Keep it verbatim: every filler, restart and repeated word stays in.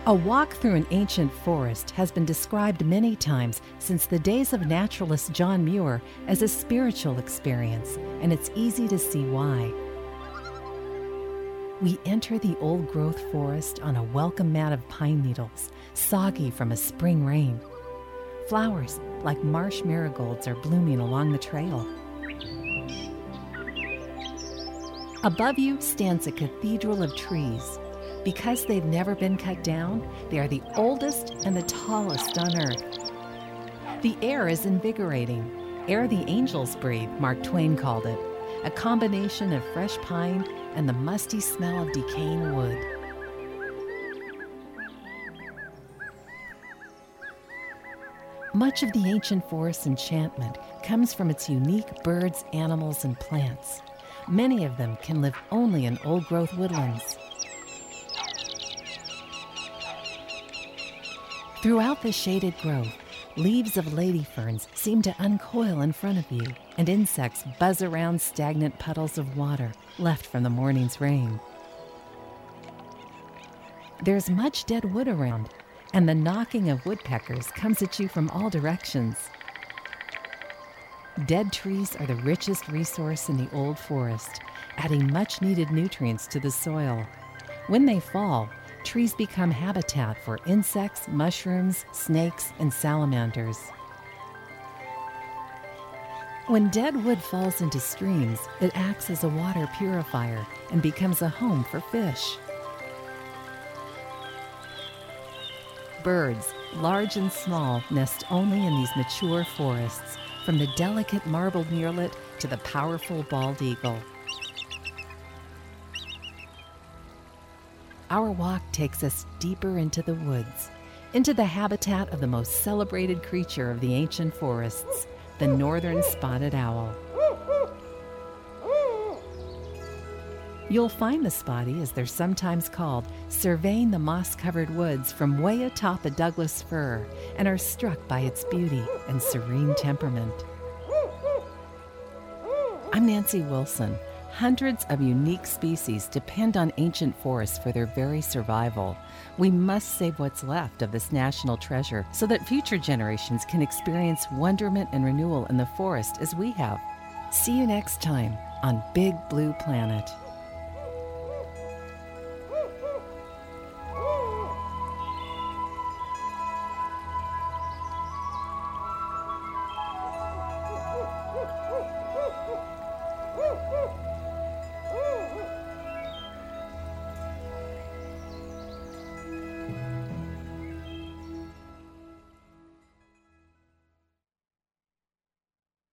A walk through an ancient forest has been described many times since the days of naturalist John Muir as a spiritual experience, and it's easy to see why. We enter the old-growth forest on a welcome mat of pine needles, soggy from a spring rain. Flowers like marsh marigolds are blooming along the trail. Above you stands a cathedral of trees. Because they've never been cut down, they are the oldest and the tallest on earth. The air is invigorating. Air the angels breathe, Mark Twain called it. A combination of fresh pine and the musty smell of decaying wood. Much of the ancient forest's enchantment comes from its unique birds, animals, and plants. Many of them can live only in old-growth woodlands. Throughout the shaded grove, leaves of ladyferns seem to uncoil in front of you, and insects buzz around stagnant puddles of water left from the morning's rain. There's much dead wood around, and the knocking of woodpeckers comes at you from all directions. Dead trees are the richest resource in the old forest, adding much-needed nutrients to the soil. When they fall, trees become habitat for insects, mushrooms, snakes, and salamanders. When dead wood falls into streams, it acts as a water purifier and becomes a home for fish. Birds, large and small, nest only in these mature forests, from the delicate marbled murrelet to the powerful bald eagle. Our walk takes us deeper into the woods, into the habitat of the most celebrated creature of the ancient forests, the northern spotted owl. You'll find the spotty, as they're sometimes called, surveying the moss-covered woods from way atop a Douglas fir and are struck by its beauty and serene temperament. I'm Nancy Wilson. Hundreds of unique species depend on ancient forests for their very survival. We must save what's left of this national treasure so that future generations can experience wonderment and renewal in the forest as we have. See you next time on Big Blue Planet.